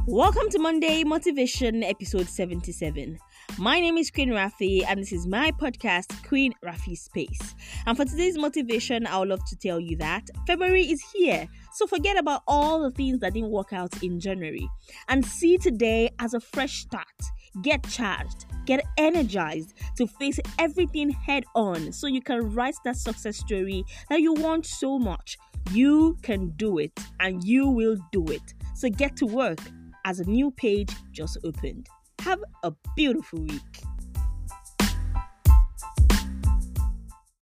Welcome to Monday Motivation episode 77. My name is Queen Rafi and this is my podcast, Queen Rafi Space. And for today's motivation, I would love to tell you that February is here. So forget about all the things that didn't work out in January and see today as a fresh start. Get charged, get energized to face everything head on so you can write that success story that you want so much. You can do it and you will do it. So get to work as a new page just opened. Have a beautiful week.